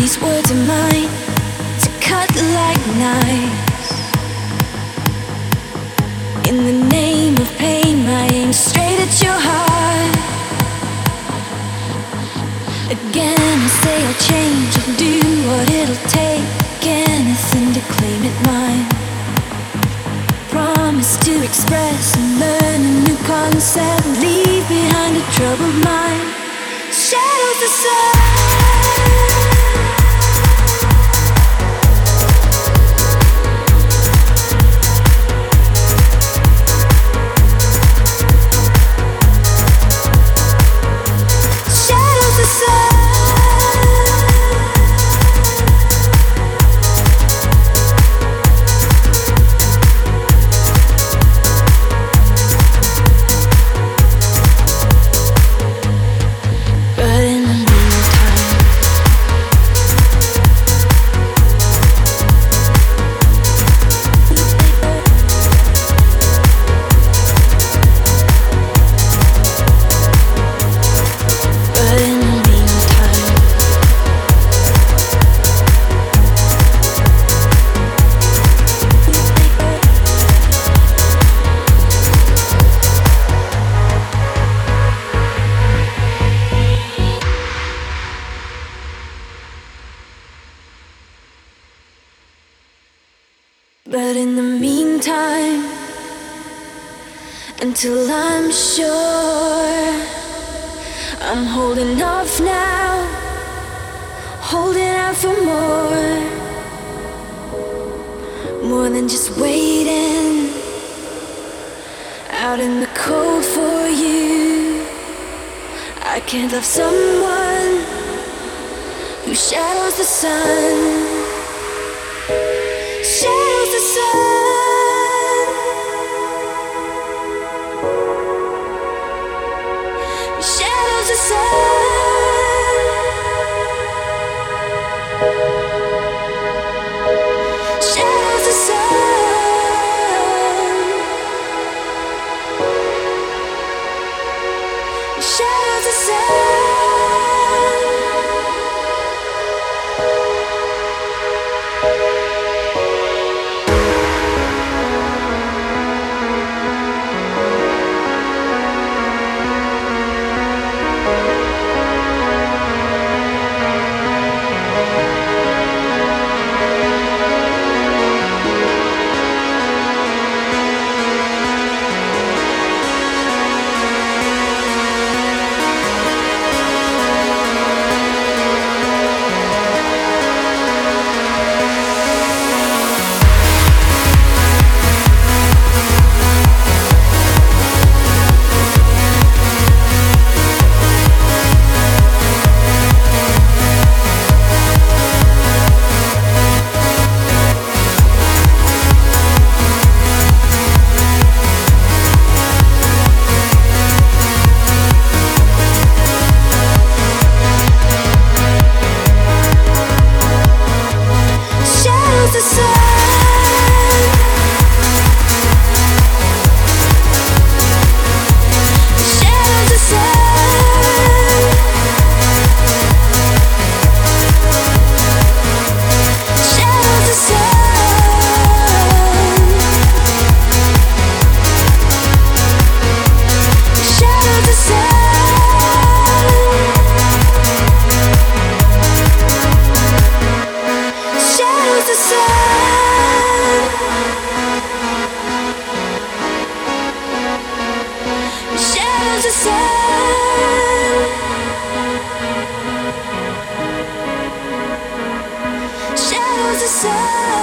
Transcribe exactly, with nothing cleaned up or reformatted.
these words of mine to cut like knives. In the name of pain, my aim straight at your heart. Again, I say I'll change, I'll do what it'll take, anything to claim it mine. Promise to express and learn a new concept, leave behind a troubled mind. Shadows the sun. But in the meantime, until I'm sure, I'm holding off now, holding out for more, more than just waiting out in the cold for you. I can't love someone who shadows the sun. Shadows the sun. Shadows the sun. Shadows the sun. Shadows the sun. Shadows the sun. Shadows the sun.